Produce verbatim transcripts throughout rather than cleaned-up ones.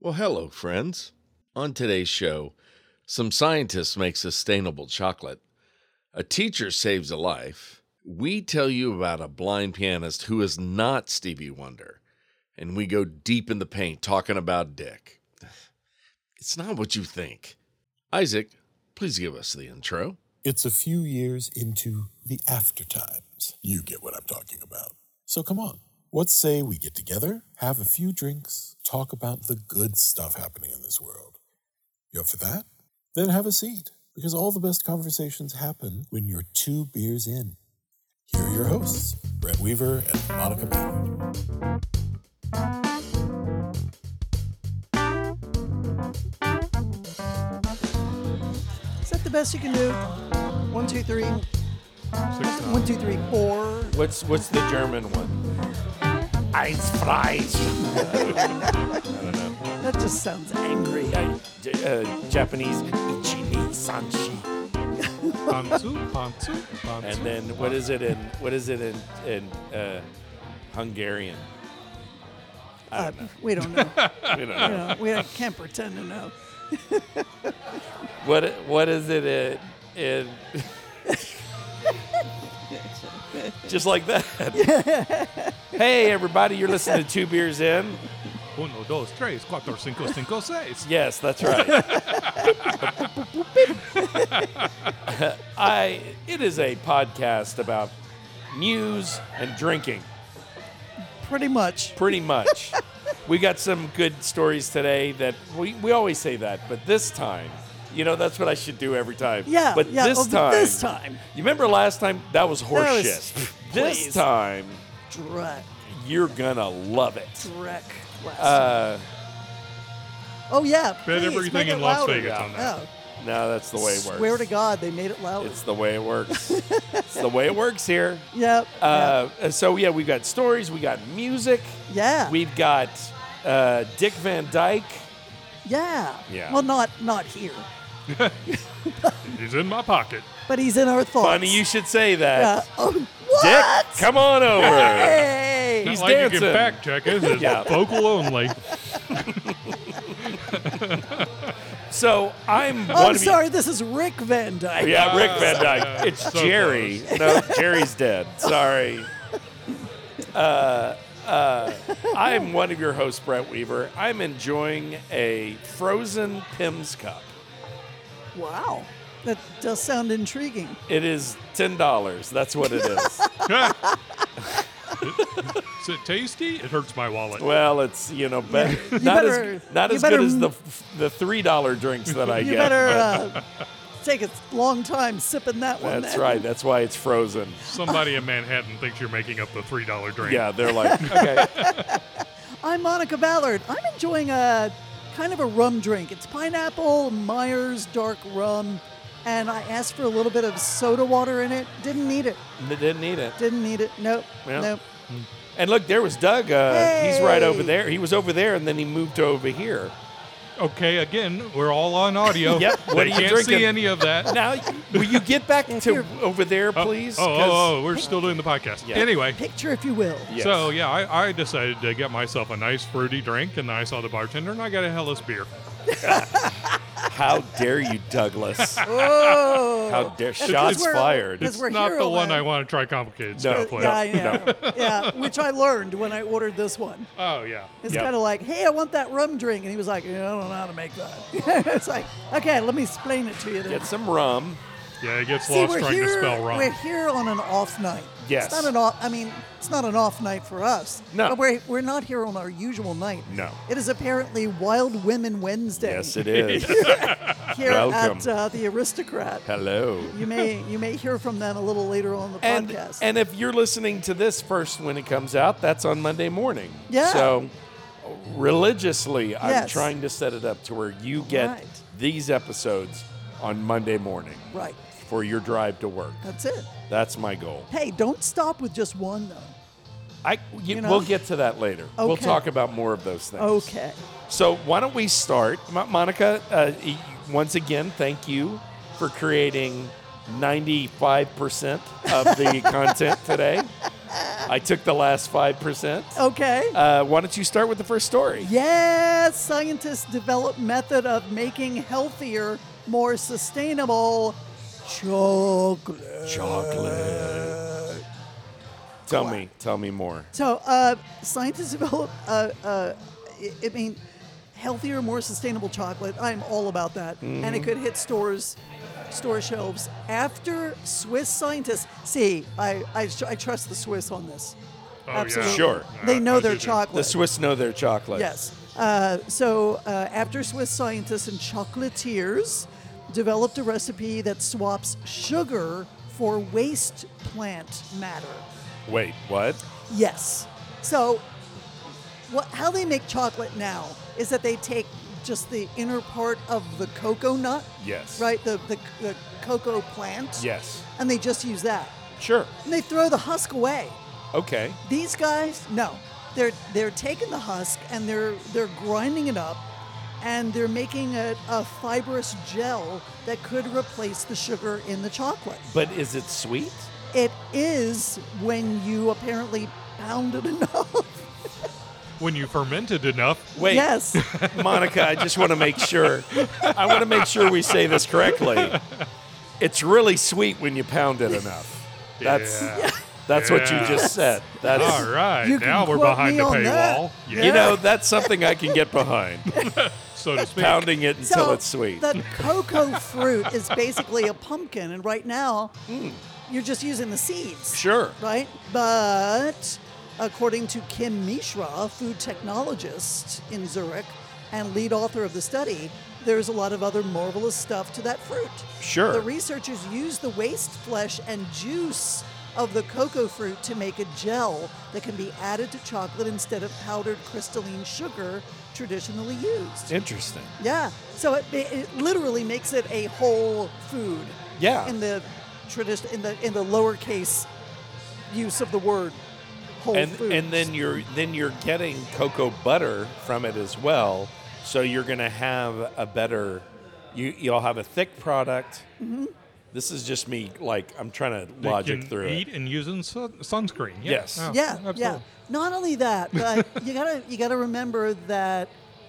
Well, hello, friends. On today's show, some scientists make sustainable chocolate, a teacher saves a life, we tell you about a blind pianist who is not Stevie Wonder, and we go deep in the paint talking about Dick. It's not what you think. Isaac, please give us the intro. It's a few years into the after times. You get what I'm talking about. So come on. What say we get together, have a few drinks, talk about the good stuff happening in this world? You up for that? Then have a seat, because all the best conversations happen when you're two beers in. Here are your hosts, Brett Weaver and Monica Ballard. Is that the best you can do? One, two, three. Six, One, two, three, four. What's what's the German one? Eins fries. I don't know. That just sounds angry. Uh, J- uh, Japanese, ichini sanshi. Pantsu, pantsu, pantsu. And then what is it in what is it in in uh, Hungarian? I Uh, don't know. we don't know. We don't You know. know, we can't pretend to know. What what is it in? in Just like that. Hey, everybody! You're listening to Two Beers In. Uno, dos, tres, cuatro, cinco, cinco, seis. Yes, that's right. I. It is a podcast about news and drinking. Pretty much. Pretty much. We got some good stories today that we, we always say that, but this time, you know, that's what I should do every time. Yeah. But yeah. this oh, time, This time. you remember last time? That was That was- horseshit. This please. time, Drek. you're gonna love it. Drek. Uh, oh, yeah. Bet please, everything make it in Las louder. Vegas on that. Yeah. no, that's the way it works. Swear to God, they made it louder. It's the way it works. It's the way it works here. Yep. Uh, So yeah, we've got stories, we got music, yeah. we've got uh, Dick Van Dyke. Yeah. Yeah. Well, not not here, He's in my pocket. but he's in our thoughts. Funny you should say that. Yeah. Oh, what? Dick, come on over. Hey. He's Not like dancing. you can fact check it. It's Yeah. vocal only. So I'm Oh, one I'm of sorry. This is Rick Van Dyke. you. Yeah, Rick Van Dyke. Uh, It's so Jerry. No, Jerry's dead. Sorry. Uh, uh, I'm one of your hosts, Brett Weaver. I'm enjoying a frozen Pimm's cup. Wow. That does sound intriguing. It is ten dollars. That's what it is. Is it tasty? It hurts my wallet. Well, it's, you know, better, You not better- as not you as better good as m- the the three dollar drinks that I You get. better uh, take a long time sipping that one. That's then. right. That's why it's frozen. Somebody in Manhattan thinks you're making up the three dollar drink. Yeah, they're like, okay. I'm Monica Ballard. I'm enjoying a kind of a rum drink. It's pineapple Myers dark rum, and I asked for a little bit of soda water in it. Didn't need it. They didn't need it. Didn't need it. Nope. Yeah. Nope. And look, there was Doug. Uh, He's right over Hey. there. He was over there, and then he moved to over here. Okay, again, we're all on audio. Yep, what They are you can't drinking? see any of that. Now, will you get back to here. over there, please? Oh, 'Cause- oh, oh, we're still doing the podcast. Yeah. Anyway, Picture, if you will. Yes. so yeah, I, I decided to get myself a nice fruity drink, and then I saw the bartender, and I got a Hellas beer. How dare you, Douglas? Oh. How dare That's shots 'cause we're- fired? Because It's we're not the Hero one Land. I want to try complicated No. stuff with. Yeah, I know. Yeah, which I learned when I ordered this one. Oh yeah. It's Yep. kind of like, hey, I want that rum drink. And he was like, yeah, I don't know how to make that. It's like, okay, let me explain it to you then. Get some rum. Yeah, it gets See, lost we're trying here, to spell wrong. We're here on an off night. Yes. It's not an off, I mean, it's not an off night for us. No. But we're, we're not here on our usual night. No. It is apparently Wild Women Wednesday. Yes, it is. Here Welcome. at uh, the Aristocrat. Hello. You may you may hear from them a little later on the And, podcast. and if you're listening to this first when it comes out, that's on Monday morning. Yeah. So religiously, I'm Yes. trying to set it up to where you get Right. these episodes on Monday morning right. for your drive to work. That's it. That's my goal. Hey, don't stop with just one though. I, you, You know? We'll get to that later. We'll Okay. talk about more of those things. Okay. So why don't we start? Mo- Monica, uh, y- once again, thank you for creating ninety-five percent of the content today. I took the last five percent. Okay. Uh, why don't you start with the first story? Yes, scientists develop method of making healthier, more sustainable chocolate. Chocolate. Tell me, tell me more. So, uh, scientists develop, uh, uh, I, I mean, healthier, more sustainable chocolate. I'm all about that, Mm-hmm. and it could hit stores, store shelves after Swiss scientists. See, I I, I trust the Swiss on this. Oh, Absolutely. yeah. Sure. They I- know I their do too. chocolate. The Swiss know their chocolate. Yes. Uh, so uh, after Swiss scientists and chocolatiers developed a recipe that swaps sugar for waste plant matter. Wait, what? Yes. So what, how they make chocolate now is that they take just the inner part of the cocoa nut, Yes. right? The, the, the cocoa plant. Yes. And they just use that. Sure. And they throw the husk away. Okay. These guys, no, they're they're taking the husk and they're they're grinding it up, and they're making a, a fibrous gel that could replace the sugar in the chocolate. But is it sweet? It is when you apparently pound it enough. When you fermented enough, Wait. Yes. Monica, I just want to make sure. I want to make sure we say this correctly. It's really sweet when you pound it enough. That's yeah. that's what you Yeah. just said. That's All right, You can now we're quote behind me the on that. paywall. Yeah, you know, that's something I can get behind. so to speak. Pounding it until So it's sweet. the cocoa fruit is basically a pumpkin, and right now you're just using the seeds. Sure. Right? But according to Kim Mishra, food technologist in Zurich and lead author of the study, there's a lot of other marvelous stuff to that fruit. Sure. The researchers used the waste flesh and juice of the cocoa fruit to make a gel that can be added to chocolate instead of powdered crystalline sugar traditionally used. Interesting. Yeah, so it, it literally makes it a whole food. Yeah. In the tradition, in the in the lowercase use of the word whole And foods. and then you're then you're getting cocoa butter from it as well. So you're going to have a better you you'll have a thick product. Mm-hmm. This is just me like I'm trying to They logic can through eat it. and using sun- sunscreen. Yeah. Yes. Oh, yeah, absolutely. yeah. Not only that, but you gotta you gotta remember that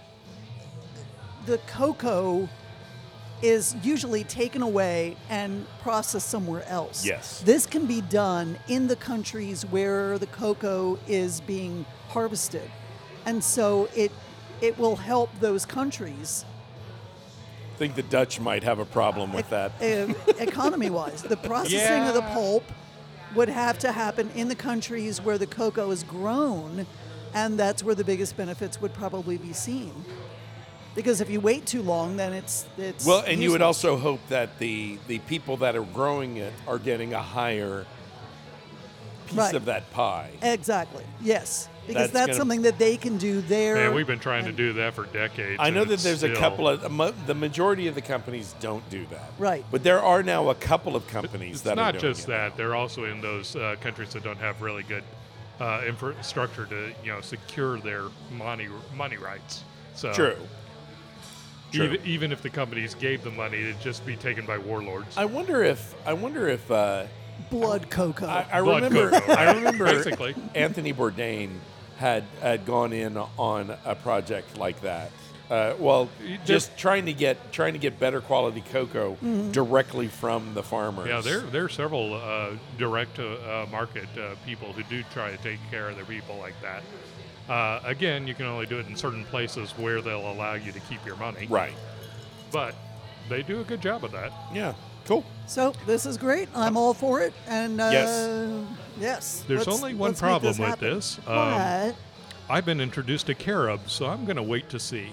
the cocoa is usually taken away and processed somewhere else. Yes. This can be done in the countries where the cocoa is being harvested. And so it it will help those countries I think the Dutch might have a problem with that. uh, economy-wise. The processing of the Yeah. pulp would have to happen in the countries where the cocoa is grown, and that's where the biggest benefits would probably be seen. Because if you wait too long, then it's it's Well, and you would useless. also hope that the the people that are growing it are getting a higher piece Right. of that pie. Exactly. Yes. Because That's that's, gonna- something that they can do there. Man, we've been trying to and- do that for decades. I know and that it's there's a still- couple of mo- the majority of the companies don't do that. Right. But there are now a couple of companies It's that not are doing just it. that; they're also in those uh, countries that don't have really good uh, infrastructure to, you know, secure their money money rights. So True. True. Even, even if the companies gave them money, it'd just be taken by warlords. I wonder if I wonder if uh, blood cocoa. I, I Blood remember cocoa, I right? remember Basically. Anthony Bourdain had had gone in on a project like that. Uh, well, You just trying to get trying to get better quality cocoa directly from the farmers. Yeah, there there are several uh, direct to uh, market uh, people who do try to take care of their people like that. Uh, again, you can only do it in certain places where they'll allow you to keep your money. right. But they do a good job of that. Yeah, cool. So this is great. I'm all for it. And uh, Yes. yes. There's let's- only one let's make problem this with happen. this. Um, What? I've been introduced to carob, so I'm going to wait to see.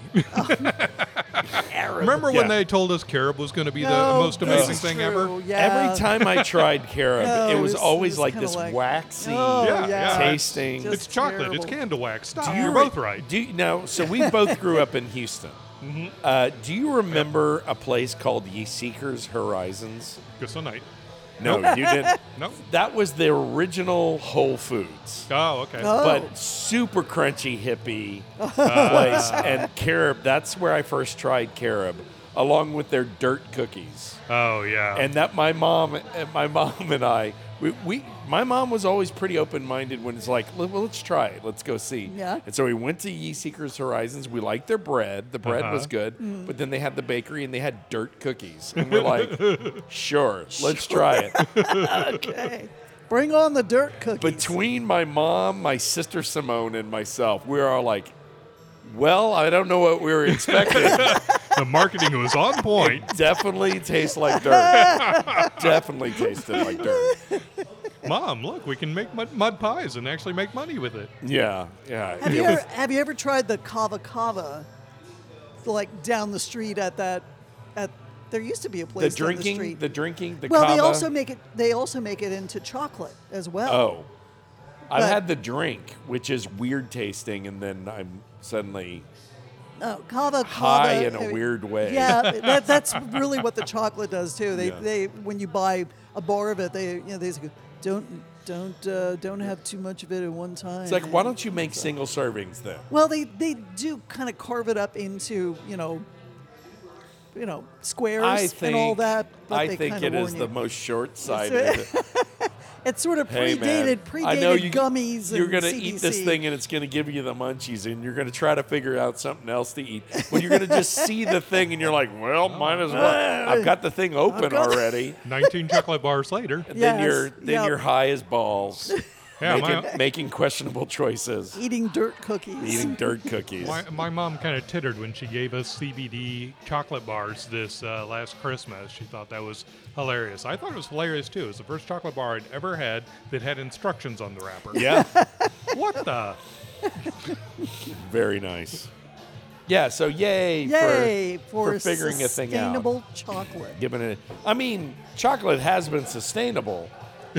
Carob. Remember Yeah. when they told us carob was going to be the No, most this amazing is thing ever? true. Yeah. Every time I tried carob, No, it was it's- always it's like kinda this like- waxy Oh, Yeah, yeah. yeah. tasting. Just It's chocolate. It's terrible. candle wax. Stop. Do you You're re- both right. Do you, now, so we both grew up in Houston. Mm-hmm. Uh, do you remember a place called Ye Seekers Horizons? Good night. No, you didn't. No. That was the original Whole Foods, Oh, okay. Oh. but super crunchy hippie place. And carob, that's where I first tried carob. along with their dirt cookies. Oh yeah. And that my mom, and my mom and I, we, we my mom was always pretty open-minded when it's like, well, let's try it, let's go see. Yeah. And so we went to Ye Seekers Horizons. We liked their bread. The bread Uh-huh. was good, but then they had the bakery and they had dirt cookies, and we're like, sure, let's try it. Okay. Bring on the dirt cookies. Between my mom, my sister Simone, and myself, we were all like, well, I don't know what we were expecting. The marketing was on point. Definitely tastes like dirt. Definitely tasted like dirt. Mom, look, we can make mud, mud pies and actually make money with it. Yeah, yeah. Have It you, was- ever, have you ever tried the kava kava, like down the street at that? At there used to be a the place down the drinking, street. the drinking, the well, kava. they also make it. They also make it into chocolate as well. Oh, I've But- had the drink, which is weird tasting, and then I'm suddenly Oh, kava high kava, in a uh, weird way. Yeah, that, that's really what the chocolate does too. They, Yeah. they when you buy a bar of it, they you know they say, don't don't uh, don't have too much of it at one time. It's like, why don't you make single servings then? Well, they they do kind of carve it up into you know, you know squares I think and all that. But I they think kinda it is warn the you. most short-sighted. It's sort of Hey, man, predated, predated I know you, gummies. You're and gonna C D C. eat this thing and it's gonna give you the munchies, and you're gonna try to figure out something else to eat. When you're gonna just see the thing and you're like, well, might as well. I've got the thing open got- already. nineteen chocolate bars later. And then Yes, you're then yep. you're high as balls, Yeah, making, my, making questionable choices, Eating dirt cookies. eating dirt cookies. my, my mom kind of tittered when she gave us C B D chocolate bars this uh, last Christmas. She thought that was hilarious. I thought it was hilarious too. It was the first chocolate bar I'd ever had that had instructions on the wrapper. Yeah, What the? very nice. Yeah, so yay, Yay for, for figuring a thing out. sustainable chocolate. Giving it. I mean, chocolate has been sustainable.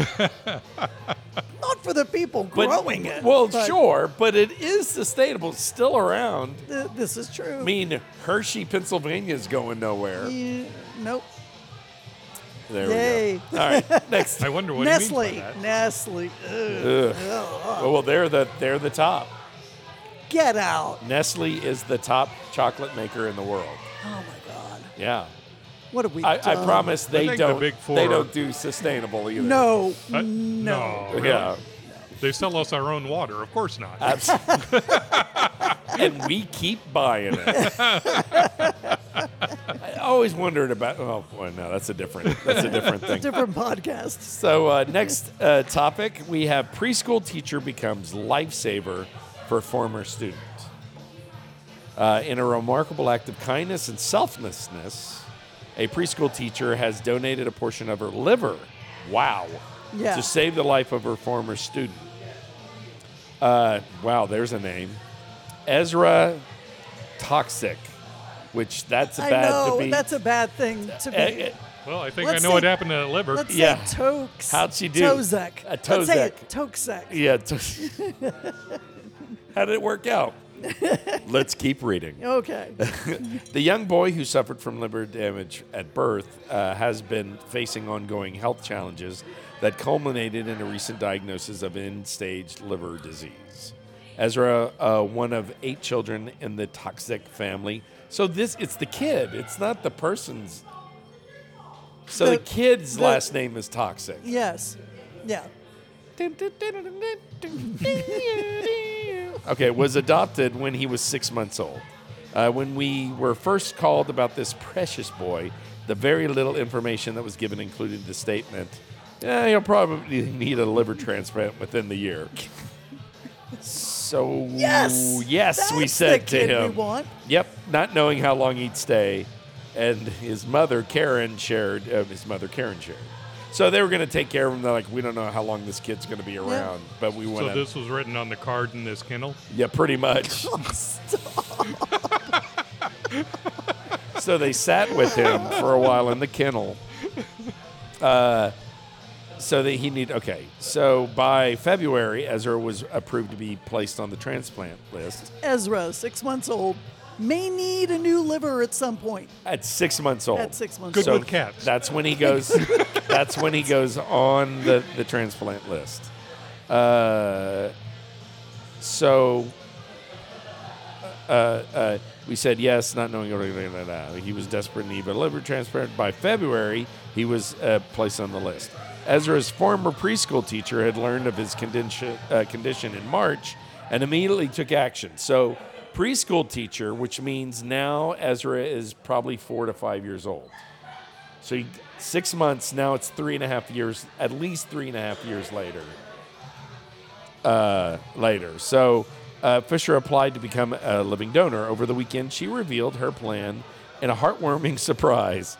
Not for the people But, growing it. Well, but sure, but it is sustainable. It's still around. th- this is true. I mean, Hershey, Pennsylvania is going nowhere. Yeah, nope. There Yay. we go. All right, next. I wonder what he means by Nestle. that. Nestle. Ugh. Ugh. Oh, well, they're the they're the top. Get out. Nestle is the top chocolate maker in the world. Oh my God. Yeah, What have we I, I done? promise they think the don't. big four they are- don't do sustainable either. No. Uh, no. really? Yeah. They sell us our own water. Of course not. Abs- and we keep buying it. I always wondered about. Oh, well, no, that's a different. That's a different thing. Different podcast. So uh, next uh, topic, we have preschool teacher becomes lifesaver for former student. Uh, in a remarkable act of kindness and selflessness, a preschool teacher has donated a portion of her liver. Wow. Yeah. To save the life of her former student. Uh, wow, there's a name. Ezra Toxic, which that's a I bad know. to be. That's a bad thing to be. Eh, eh, Well, I think Let's I know what say- happened to that liver. Let's yeah. say Tokes. How'd she do? Tozek. A Let's say Tozek. it. Toksek. Yeah. T- How did it work out? Let's keep reading. Okay. The young boy who suffered from liver damage at birth uh, has been facing ongoing health challenges that culminated in a recent diagnosis of end-stage liver disease. Ezra, uh, one of eight children in the Toxic family. So this, it's the kid. It's not the person's. So the, The- kid's the- last name is Toxic. Yes. Yeah. Okay, was adopted when he was six months old. Uh, when we were first called about this precious boy, the very little information that was given included the statement, yeah, he'll probably need a liver transplant within the year. So, Yes. yes, we That's said the to kid we him, want. yep, not knowing how long he'd stay. And his mother, Karen, shared, uh, his mother, Karen, shared. So they were going to take care of him. They're like, we don't know how long this kid's going to be around, but we want So to. this was written on the card in this kennel. Yeah, pretty much. So they sat with him for a while in the kennel. Uh, so that he need okay. So by February, Ezra was approved to be placed on the transplant list. Ezra, six months old, may need a new liver at some point. At six months old. At six months Good old. with cats. That's when he goes. That's when he goes on the, the transplant list. Uh, so, uh, uh, We said yes, not knowing. He was desperate in need of a liver transplant. By February, he was uh, placed on the list. Ezra's former preschool teacher had learned of his condition, uh, condition in March and immediately took action. So, preschool teacher, which means now Ezra is probably four to five years old. So, he, six months, now it's three and a half years, at least three and a half years later. Uh, later. So, uh, Fisher applied to become a living donor. Over the weekend, she revealed her plan in a heartwarming surprise.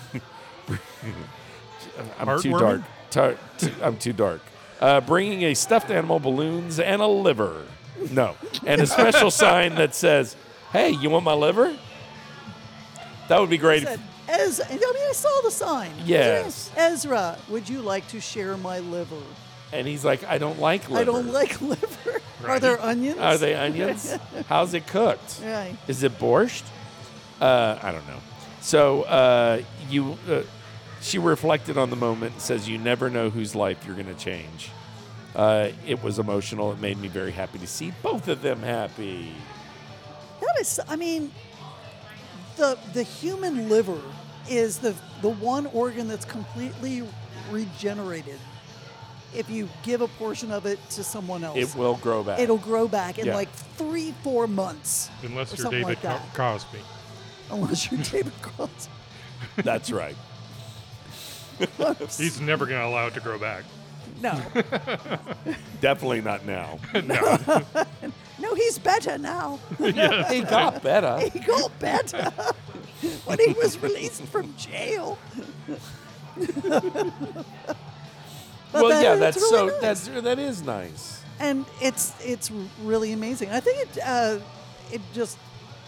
I'm too dark. Tar- too, I'm too dark. Uh, bringing a stuffed animal, balloons, and a liver. No. And a special sign that says, hey, you want my liver? That would be great. Said, Ez- I mean, I saw the sign. Yes. Ezra, would you like to share my liver? And he's like, I don't like liver. I don't like liver. Are Right. there onions? Are they onions? How's it cooked? Right. Is it borscht? Uh, I don't know. So uh, you, uh, she reflected on the moment and says, you never know whose life you're going to change. Uh, it was emotional. It made me very happy to see both of them happy. That is, I mean, the the human liver is the the one organ that's completely regenerated. If you give a portion of it to someone else, It will grow back. it'll grow back in Yeah. like three, four months. Unless or you're something David like that. Co- Cosby. Unless you're David Cosby. That's right. He's never going to allow it to grow back. No, Definitely not now. No. no, he's better now. He got better. He got better when he was released from jail. But Well, that- yeah, it's that's really so. nice. That's that is nice. And it's it's really amazing. I think it uh, it just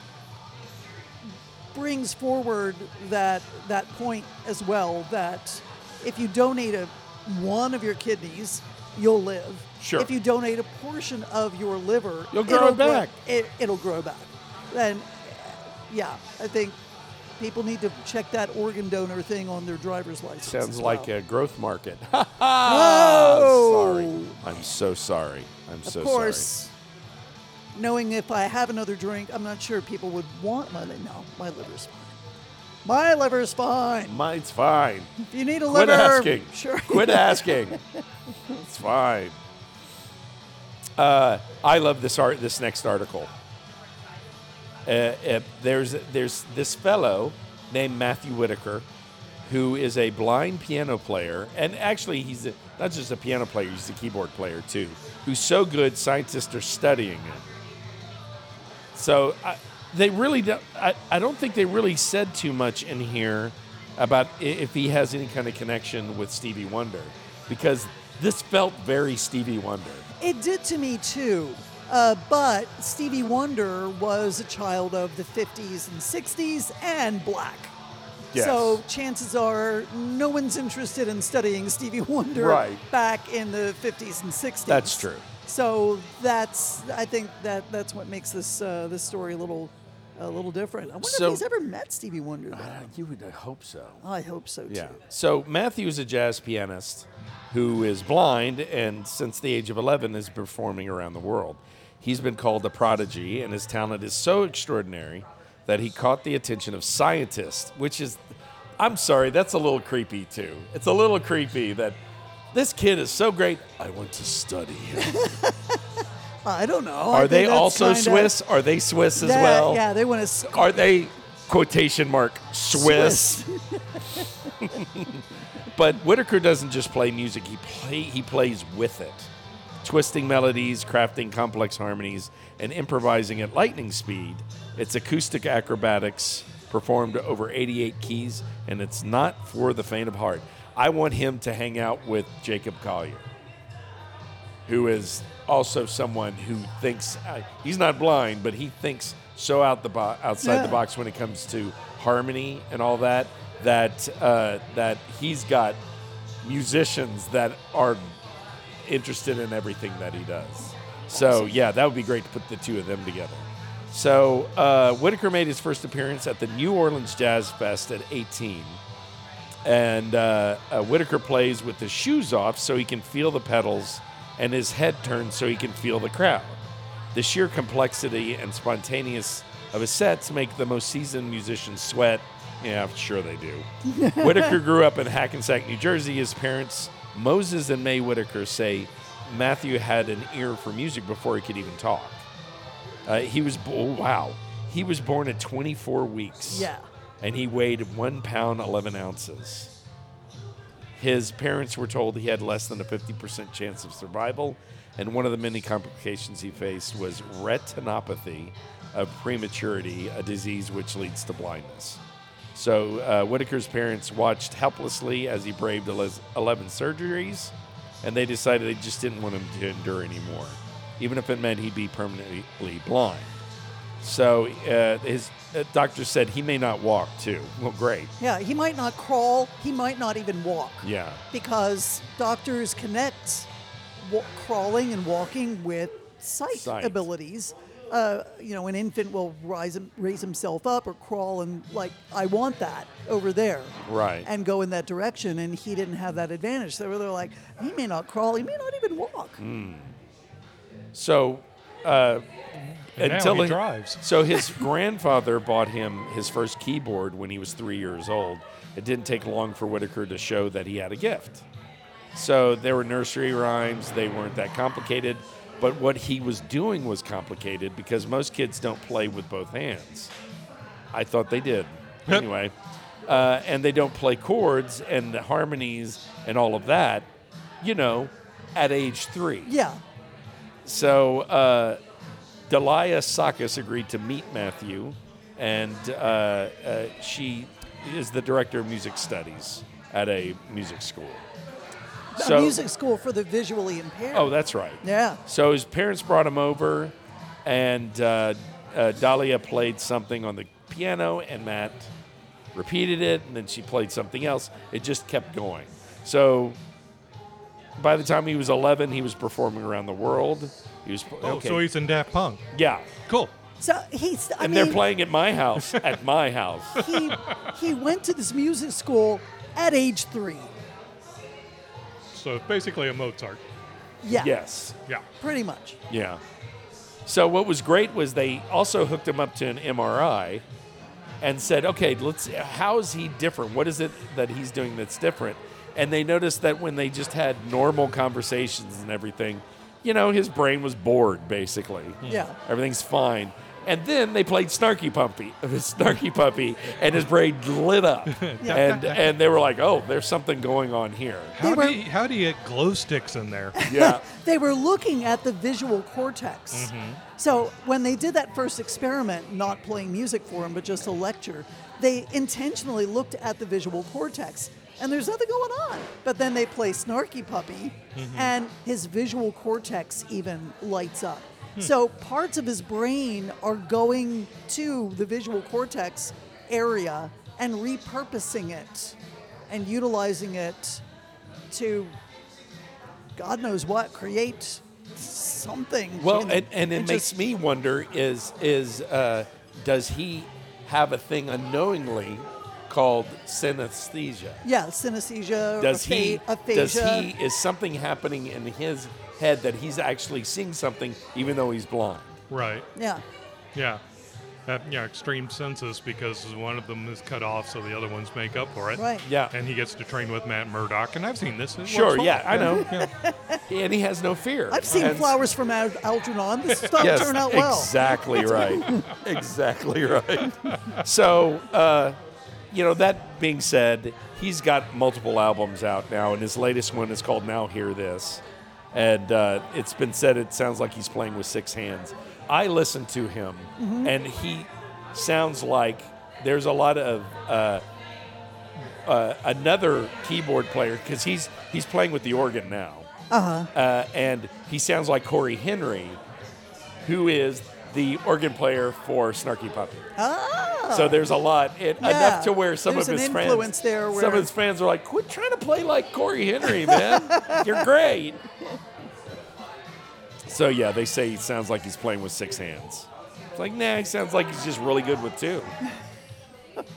brings forward that that point as well, that if you donate a one of your kidneys, you'll live. Sure. If you donate a portion of your liver, You'll grow it'll it back. it, it'll grow back. And yeah, I think people need to check that organ donor thing on their driver's license. Sounds as like well. a growth market. Oh! Sorry. I'm so sorry. I'm Of so course, knowing if I have another drink, I'm not sure people would want my liver. No, my liver's fine. My liver's fine. sorry. Mine's fine. If you need a Quit liver, asking. sure. Quit asking. It's fine. Uh, I love this art. This next article. Uh, uh, there's there's this fellow named Matthew Whitaker, who is a blind piano player, and actually he's a, not just a piano player; he's a keyboard player too. Who's so good, scientists are studying him. So I, they really don't. I, I don't think they really said too much in here about i- if he has any kind of connection with Stevie Wonder, because this felt very Stevie Wonder. It did to me too. Uh, but Stevie Wonder was a child of the fifties and sixties and black. Yes. So chances are no one's interested in studying Stevie Wonder Right. back in the fifties and sixties. That's true. So that's I think that that's what makes this uh, this story a little a little different. I wonder So- if he's ever met Stevie Wonder. though. Uh, you would hope so. I hope so too. Yeah. So Matthew is a jazz pianist who is blind and since the age of eleven is performing around the world. He's been called a prodigy, and his talent is so extraordinary that he caught the attention of scientists, which is, I'm sorry, that's a little creepy too. It's a little creepy that this kid is so great, I want to study him. I don't know. I Are they think that's also kinda- Swiss? Are they Swiss as that- well? Yeah, they want to. Are they, quotation mark, Swiss? But Whitaker doesn't just play music, he play he plays with it. Twisting melodies, crafting complex harmonies, and improvising at lightning speed. It's acoustic acrobatics performed over eighty-eight keys, and it's not for the faint of heart. I want him to hang out with Jacob Collier, who is also someone who thinks uh, he's not blind, but he thinks so out the bo- outside Yeah. the box when it comes to harmony and all that. That uh, that he's got musicians that are interested in everything that he does. So yeah, that would be great to put the two of them together. So uh, Whitaker made his first appearance at the New Orleans Jazz Fest at eighteen. And uh, uh, Whitaker plays with his shoes off so he can feel the pedals and his head turned so he can feel the crowd. The sheer complexity and spontaneous of his sets make the most seasoned musicians sweat. Yeah, sure they do. Whitaker grew up in Hackensack, New Jersey. His parents, Moses and May Whitaker, say Matthew had an ear for music before he could even talk. Uh, he was, oh, wow. He was born at twenty-four weeks. Yeah. And he weighed one pound, eleven ounces. His parents were told he had less than a fifty percent chance of survival, and one of the many complications he faced was retinopathy of prematurity, a disease which leads to blindness. So uh, Whitaker's parents watched helplessly as he braved eleven surgeries, and they decided they just didn't want him to endure anymore, even if it meant he'd be permanently blind. So uh, his uh, doctor said he may not walk, too. Well, great. Yeah, he might not crawl. He might not even walk. Yeah. Because doctors connect wa- crawling and walking with sight, Sight. abilities. Uh, you know, an infant will rise, raise himself up or crawl and, like, I want that over there. Right. And go in that direction. And he didn't have that advantage. So they're like, he may not crawl. He may not even walk. Mm. So... Uh, And Until now he drives. So his grandfather bought him his first keyboard when he was three years old. It didn't take long for Whitaker to show that he had a gift. So there were nursery rhymes. They weren't that complicated. But what he was doing was complicated because most kids don't play with both hands. I thought they did. Anyway. Uh, and they don't play chords and the harmonies and all of that, you know, at age three. Yeah. So... Uh, Delia Sakis agreed to meet Matthew, and uh, uh, she is the director of music studies at a music school. A music school for the visually impaired. Oh, that's right. Yeah. So his parents brought him over, and uh, uh, Dahlia played something on the piano, and Matt repeated it, and then she played something else. It just kept going. So by the time he was eleven, he was performing around the world. He was, Oh, okay. so he's in Daft Punk. Yeah. Cool. So he's, I And mean, they're playing at my house, at my house. he, he went to this music school at age three. So it's basically a Mozart. Yeah. Yes. Yeah. Pretty much. Yeah. So what was great was they also hooked him up to an M R I and said, okay, let's. How is he different? What is it that he's doing that's different? And they noticed that when they just had normal conversations and everything, you know, his brain was bored, basically. Yeah. Everything's fine. And then they played Snarky Puppy, Snarky Puppy, and his brain lit up. and and they were like, oh, there's something going on here. How, were- do you, how do you get glow sticks in there? Yeah. They were looking at the visual cortex. So when they did that first experiment, not playing music for him, but just a lecture, they intentionally looked at the visual cortex. And there's nothing going on. But then they play Snarky Puppy, and his visual cortex even lights up. So parts of his brain are going to the visual cortex area and repurposing it and utilizing it to, God knows what, create something. Well, And- and, and it and makes just- me wonder: is is uh, does he have a thing unknowingly called synesthesia? Yeah, synesthesia, Does apha- he? aphasia. Does he? Is something happening in his head that he's actually seeing something, even though he's blind? Right. Yeah. Yeah. That, yeah, extreme census because one of them is cut off, so the other ones make up for it. Right. Yeah. And he gets to train with Matt Murdock, and I've seen this. It works Sure. fine. Yeah, I know. Yeah. And he has no fear. I've seen And- Flowers from Al- Algernon. This stuff Yes, turned out well. exactly right. exactly right. So, uh, you know, that being said, he's got multiple albums out now, and his latest one is called Now Hear This. And uh, it's been said it sounds like he's playing with six hands. I listen to him, Mm-hmm. and he sounds like there's a lot of uh, uh, another keyboard player, because he's, he's playing with the organ now. Uh-huh. Uh, and he sounds like Corey Henry, who is the organ player for Snarky Puppy. Ah. So there's a lot, it, Yeah. enough to where some There's of an his influence friends, there some where- of his fans are like, "Quit trying to play like Corey Henry, man. You're great." So yeah, they say he sounds like he's playing with six hands. It's like, nah, he sounds like he's just really good with two.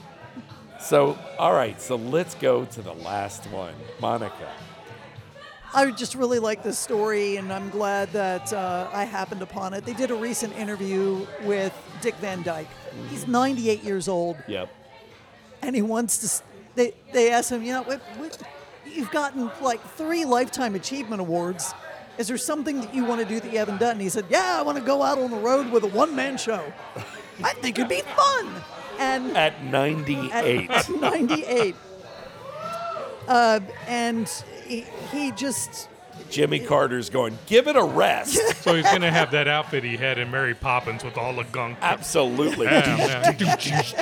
So, all right, so let's go to the last one, Monica. I just really like this story, and I'm glad that uh, I happened upon it. They did a recent interview with Dick Van Dyke. He's ninety-eight years old, Yep. and he wants to. s- They they asked him, you know, what, what, you've gotten like three Lifetime Achievement Awards. Is there something that you want to do that you haven't done? And he said, yeah, I want to go out on the road with a one-man show. I think it'd be fun. And At ninety-eight. at ninety-eight. Uh, and he, he just, Jimmy Carter's going, give it a rest. So he's going to have that outfit he had in Mary Poppins with all the gunk. Absolutely. Yeah, yeah.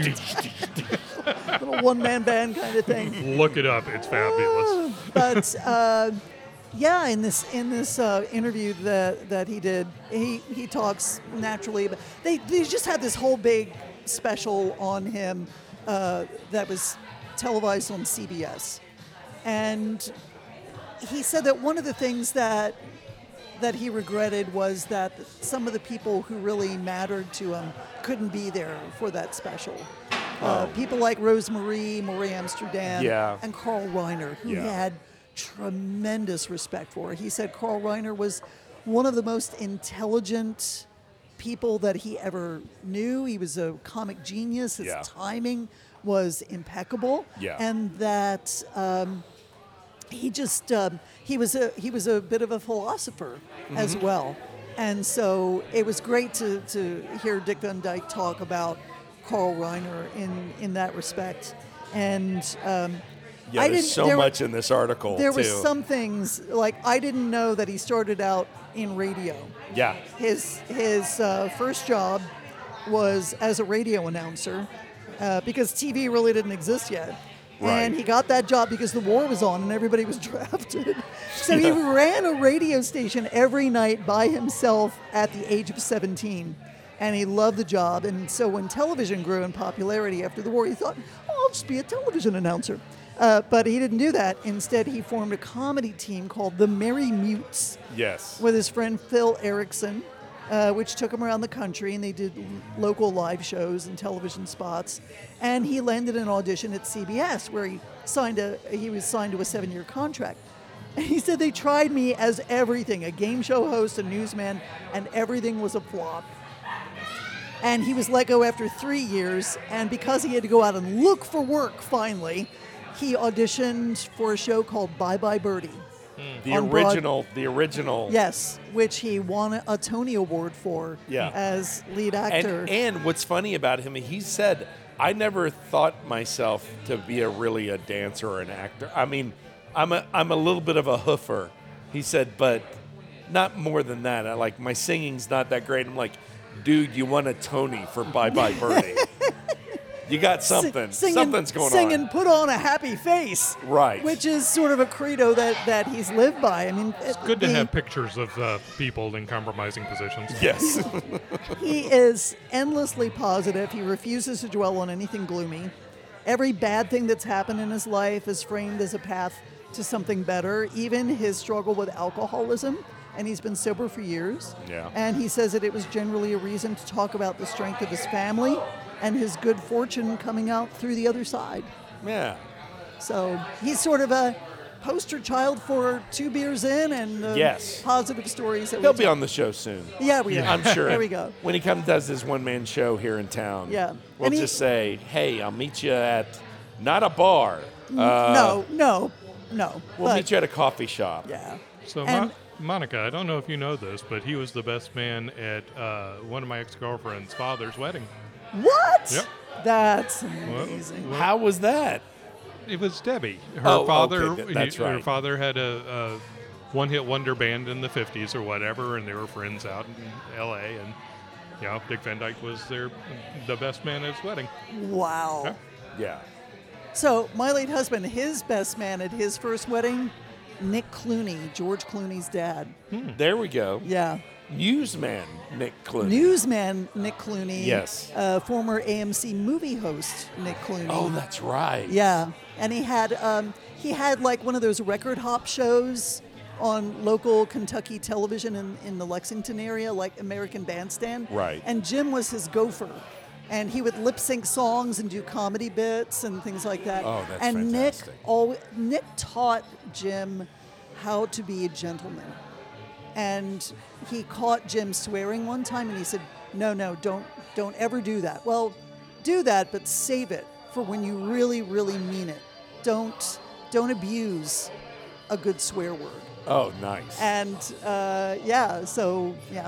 little one-man band kind of thing. Look it up. It's fabulous. But uh, yeah, in this in this uh, interview that that he did, he he talks naturally. But they they just had this whole big special on him uh, that was televised on C B S, and he said that one of the things that that he regretted was that some of the people who really mattered to him couldn't be there for that special. Uh, people like Rosemarie, Marie Amsterdam, Yeah. and Carl Reiner, who Yeah. he had tremendous respect for. He said Carl Reiner was one of the most intelligent people that he ever knew. He was a comic genius. His Yeah. timing was impeccable, Yeah. and that um, he just um, he was a he was a bit of a philosopher as Mm-hmm. well. And so it was great to, to hear Dick Van Dyke talk about Carl Reiner in, in that respect. And um, Yeah, I there's didn't, so there, much in this article, There too. was some things, like I didn't know that he started out in radio. Yeah. His, his uh, first job was as a radio announcer uh, because T V really didn't exist yet. Right. And he got that job because the war was on and everybody was drafted. So he ran a radio station every night by himself at the age of seventeen. And he loved the job. And so when television grew in popularity after the war, he thought, oh, I'll just be a television announcer. Uh, but he didn't do that. Instead, he formed a comedy team called the Merry Mutes Yes. with his friend Phil Erickson, uh, which took him around the country, and they did l- local live shows and television spots. And he landed an audition at C B S, where he signed a he was signed to a seven-year contract. And he said they tried me as everything, a game show host, a newsman, and everything was a flop. And he was let go after three years, and because he had to go out and look for work finally, he auditioned for a show called Bye Bye Birdie. The on Broad- original, the original. Yes, which he won a Tony Award for Yeah. as lead actor. And, and what's funny about him, he said, I never thought myself to be a really a dancer or an actor. I mean, I'm a I'm a little bit of a hoofer. He said, but not more than that. I like my singing's not that great. I'm like, dude, you won a Tony for Bye Bye Birdie. You got Si- something. singing, Something's going singing, on. put on a happy face. Right. Which is sort of a credo that, that he's lived by. I mean, It's good to the- have pictures of uh, people in compromising positions. Yes. He is endlessly positive. He refuses to dwell on anything gloomy. Every bad thing that's happened in his life is framed as a path to something better, even his struggle with alcoholism. And he's been sober for years. Yeah. And he says that it was generally a reason to talk about the strength of his family and his good fortune coming out through the other side. Yeah. So he's sort of a poster child for two beers in and uh, Yes. positive stories. That we He'll be tell. on the show soon. Yeah, we are. I'm sure. There we go. When he comes does his one man show here in town. Yeah. We'll And he- just say, hey, I'll meet you at not a bar. Uh, no, no, no. We'll but, meet you at a coffee shop. Yeah. So, And- Mon- Monica, I don't know if you know this, but he was the best man at uh, one of my ex-girlfriend's father's wedding. What? Yep. That's amazing. How was that? It was Debbie. Her Oh, father. okay, th- that's he- Her right. father had a, a one-hit wonder band in the fifties or whatever, and they were friends out in L A. And you know, Dick Van Dyke was their the best man at his wedding. Wow. Yeah. Yeah. So my late husband, his best man at his first wedding, Nick Clooney, George Clooney's dad. There we go. Yeah. Newsman Nick Clooney. Newsman Nick Clooney. Yes. Uh, former A M C movie host Nick Clooney. Oh, that's right. Yeah, and he had um, he had like one of those record hop shows on local Kentucky television in, in the Lexington area, like American Bandstand. Right. And Jim was his gopher, and he would lip sync songs and do comedy bits and things like that. Oh, that's and fantastic. Nick, al- Nick taught Jim how to be a gentleman. And he caught Jim swearing one time, and he said, no, no, don't, don't ever do that. Well, do that, but save it for when you really, really mean it. Don't, don't abuse a good swear word. Oh, nice. And, uh, yeah, so, yeah.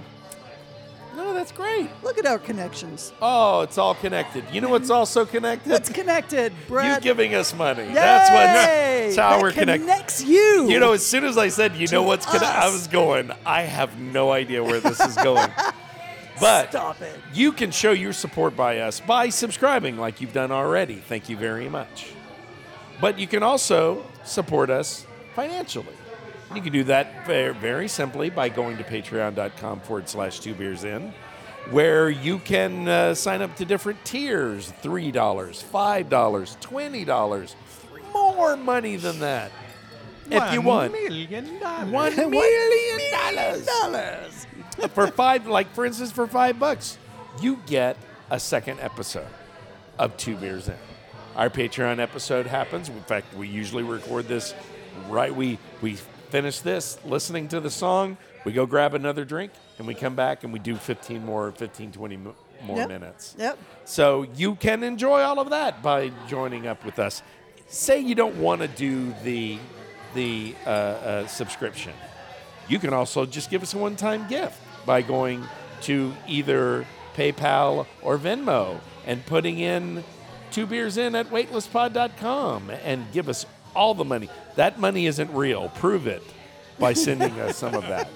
No, that's great. Look at our connections. Oh, it's all connected. You know what's also connected? What's connected, Brad? You giving us money. Yay! That's what. That's how That we're connected. connects you. You know, as soon as I said, you know To what's connected, I us. was going, I have no idea where this is going. But Stop it. you can show your support by us by subscribing like you've done already. Thank you very much. But you can also support us financially. You can do that very, very simply by going to patreon.com forward slash two beers in, where you can uh, sign up to different tiers, three dollars, five dollars, twenty dollars, more money than that. If you want. million dollars. One million dollars. Dollars. For five, like for instance, for five bucks, you get a second episode of Two Beers In. Our Patreon episode happens. In fact, we usually record this right. We we finish this, listening to the song. We go grab another drink, and we come back and we do fifteen more, fifteen, twenty mo- more Yep. minutes. Yep. So you can enjoy all of that by joining up with us. Say you don't want to do the the uh, uh, subscription. You can also just give us a one-time gift by going to either PayPal or Venmo and putting in two beers in at weightless pod dot com and give us all the money. That money isn't real. Prove it by sending us some of that.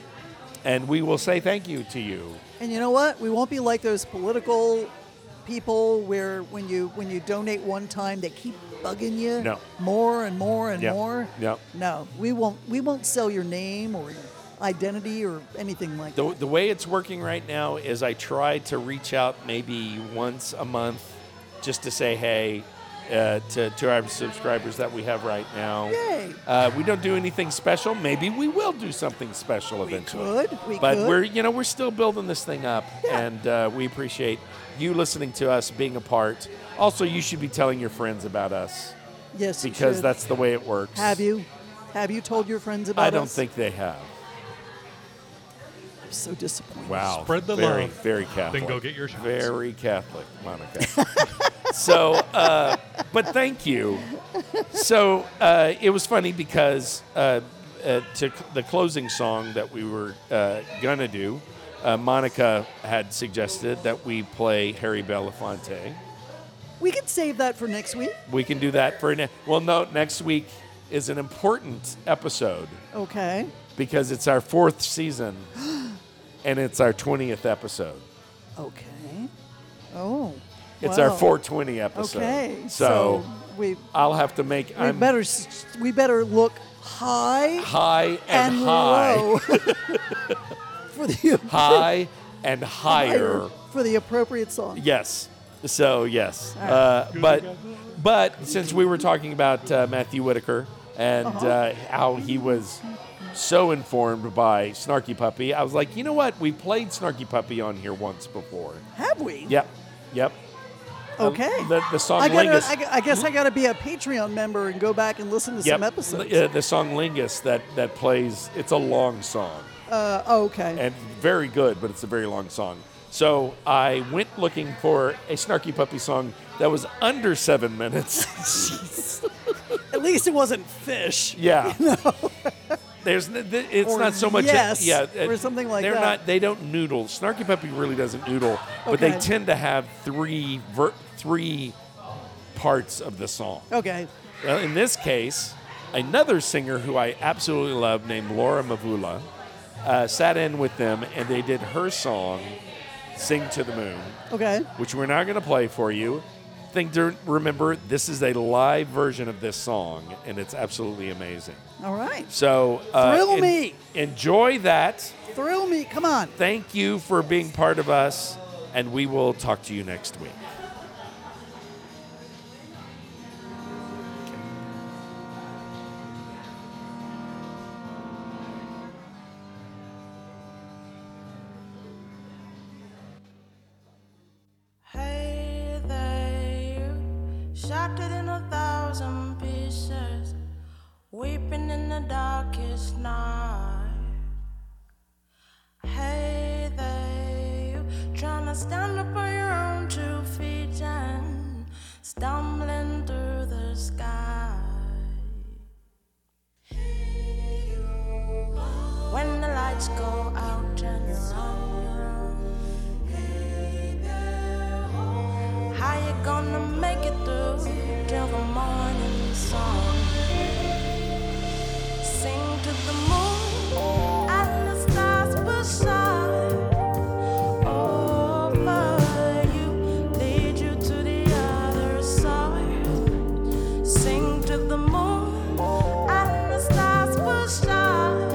And we will say thank you to you. And you know what? We won't be like those political people where when you when you donate one time they keep bugging you No. more and more and Yep. more. Yep. No, we won't we won't sell your name or your identity or anything like The, that. the way it's working right now is I try to reach out maybe once a month just to say hey uh, to, to our subscribers that we have right now. Yay. Uh, we don't do anything special. Maybe we will do something special We eventually. could. We but could. we're you know we're still building this thing up, Yeah. and uh, we appreciate you listening to us, being a part. Also, you should be telling your friends about us yes, you because should. that's the way it works. Have you? Have you told your friends about I don't us? think they have. I'm so disappointed. Wow. Spread the very, love. Very Catholic. Then go get your shots. Very Catholic, Monica. so, uh, but thank you. So uh, it was funny because uh, uh, to c- the closing song that we were uh, going to do, uh, Monica had suggested that we play Harry Belafonte. We could save that for next week. We can do that for, ne- well, no, next week is an important episode Okay. because it's our fourth season and it's our twentieth episode. Okay. Oh. It's wow. our four twenty episode. Okay. So, we I'll have to make we I'm better s- we better look high high and, and high. low for the High and higher. for the appropriate song. Yes. So, yes. right. Uh, but but since we were talking about uh, Matthew Whitaker and Uh-huh. uh, how he was so informed by Snarky Puppy, I was like, you know what? We played Snarky Puppy on here once before. Have we? Yep. Yep. Okay. The, the song I, gotta, Lingus. I, gu- I guess I got to be a Patreon member and go back and listen to Yep. some episodes. Uh, the song Lingus that, that plays, it's a long song. Uh, okay. And very good, but it's a very long song. So I went looking for a Snarky Puppy song that was under seven minutes. At least it wasn't fish. Yeah. There's n- th- it's Or not so much. yes, yeah, or something like they're that. not. They don't noodle. Snarky Puppy really doesn't noodle, but they Okay. tend to have three ver- three parts of the song. Okay. Well, in this case, another singer who I absolutely love, named Laura Mavula, uh, sat in with them, and they did her song, "Sing to the Moon," Okay. which we're not going to play for you. Thing to remember: this is a live version of this song, and it's absolutely amazing. All right. So, uh, Thrill me. enjoy that. Thrill me. Come on. Thank you for being part of us, and we will talk to you next week. Hey there, shattered in a thousand pieces, weeping in the darkest stand up on your own two feet and stumbling through the sky. When the lights go out and you're on your own, how you gonna make it through till the morning sun? Sing to the moon and the stars will shine over you, lead you to the other side. Sing to the moon and the stars will shine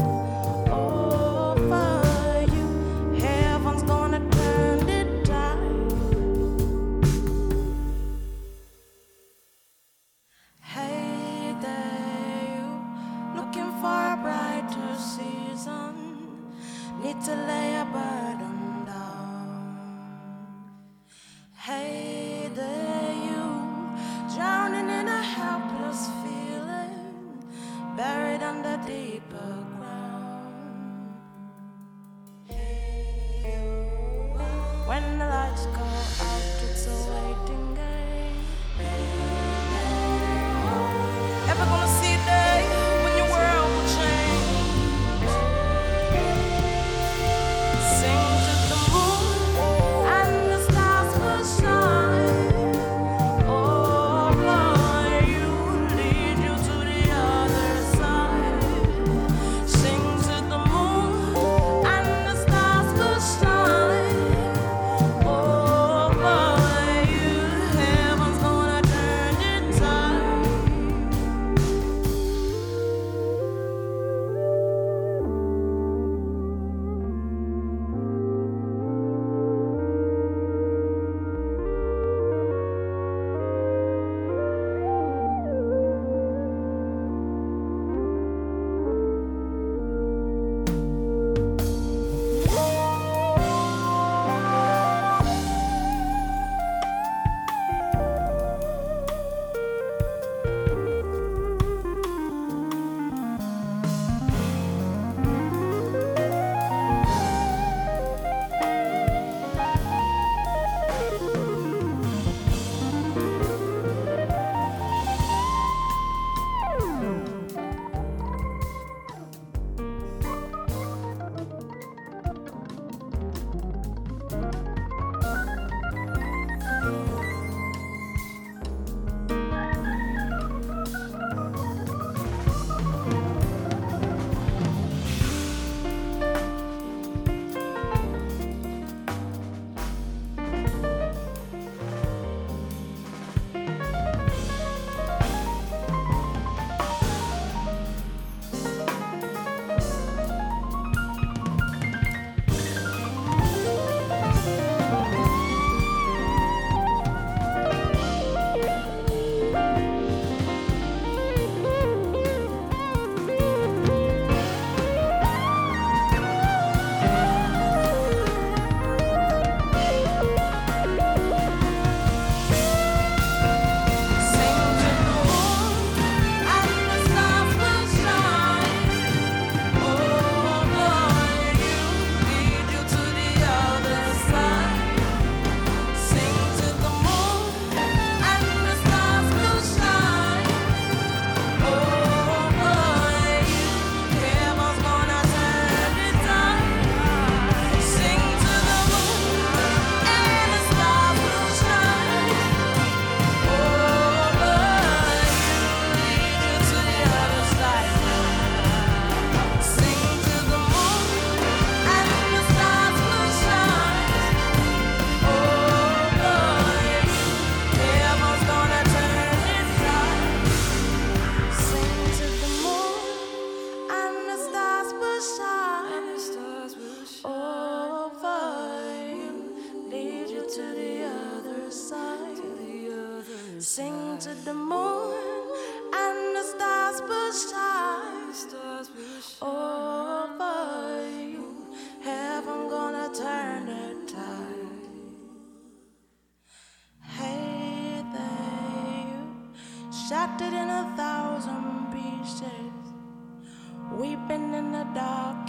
over you. Heaven's gonna turn it tide. Hey there, you looking for a brighter season? Need to lay a burden down. Hey there, you drowning in a helpless feeling, buried under deeper ground. When the lights go out, it's a waiting game. Ever gonna see a day when your world will change? Sing to the moon and the stars will shine over you, lead you to the other side. Sing to the moon and the stars will shine over you. Heaven's gonna turn it tide. Sing to the moon and the stars will shine over you. Heaven gonna turn the tide. Hey there, you shattered in a thousand pieces, weeping in the dark